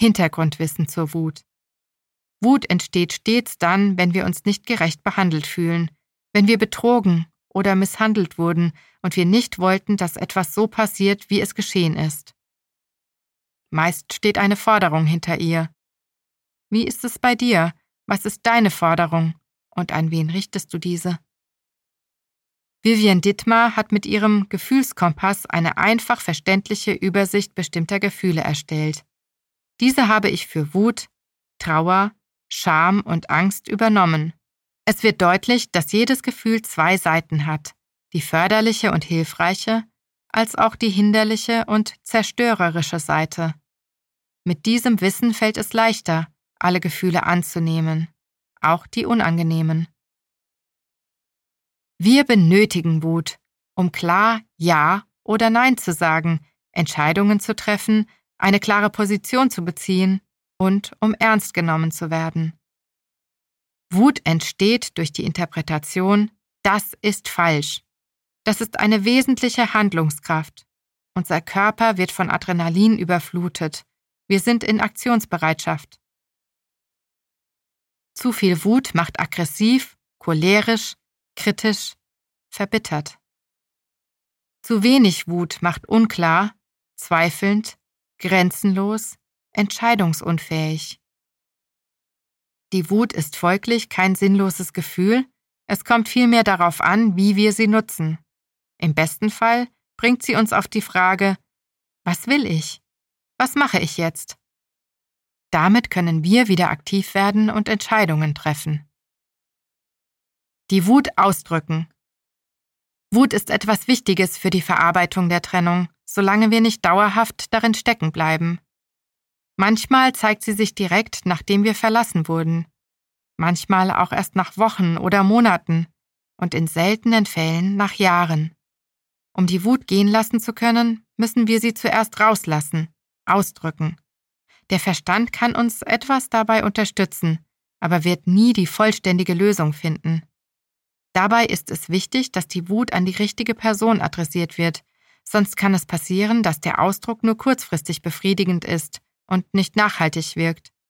Hintergrundwissen zur Wut. Wut entsteht stets dann, wenn wir uns nicht gerecht behandelt fühlen, wenn wir betrogen oder misshandelt wurden und wir nicht wollten, dass etwas so passiert, wie es geschehen ist. Meist steht eine Forderung hinter ihr. Wie ist es bei dir? Was ist deine Forderung? Und an wen richtest du diese? Vivian Dittmar hat mit ihrem Gefühlskompass eine einfach verständliche Übersicht bestimmter Gefühle erstellt. Diese habe ich für Wut, Trauer, Scham und Angst übernommen. Es wird deutlich, dass jedes Gefühl zwei Seiten hat, die förderliche und hilfreiche, als auch die hinderliche und zerstörerische Seite. Mit diesem Wissen fällt es leichter, alle Gefühle anzunehmen, auch die unangenehmen. Wir benötigen Wut, um klar Ja oder Nein zu sagen, Entscheidungen zu treffen, eine klare Position zu beziehen und um ernst genommen zu werden. Wut entsteht durch die Interpretation, das ist falsch. Das ist eine wesentliche Handlungskraft. Unser Körper wird von Adrenalin überflutet. Wir sind in Aktionsbereitschaft. Zu viel Wut macht aggressiv, cholerisch, kritisch, verbittert. Zu wenig Wut macht unklar, zweifelnd, grenzenlos, entscheidungsunfähig. Die Wut ist folglich kein sinnloses Gefühl, es kommt vielmehr darauf an, wie wir sie nutzen. Im besten Fall bringt sie uns auf die Frage, was will ich? Was mache ich jetzt? Damit können wir wieder aktiv werden und Entscheidungen treffen. Die Wut ausdrücken. Wut ist etwas Wichtiges für die Verarbeitung der Trennung, solange wir nicht dauerhaft darin stecken bleiben. Manchmal zeigt sie sich direkt, nachdem wir verlassen wurden. Manchmal auch erst nach Wochen oder Monaten und in seltenen Fällen nach Jahren. Um die Wut gehen lassen zu können, müssen wir sie zuerst rauslassen, ausdrücken. Der Verstand kann uns etwas dabei unterstützen, aber wird nie die vollständige Lösung finden. Dabei ist es wichtig, dass die Wut an die richtige Person adressiert wird, sonst kann es passieren, dass der Ausdruck nur kurzfristig befriedigend ist und nicht nachhaltig wirkt.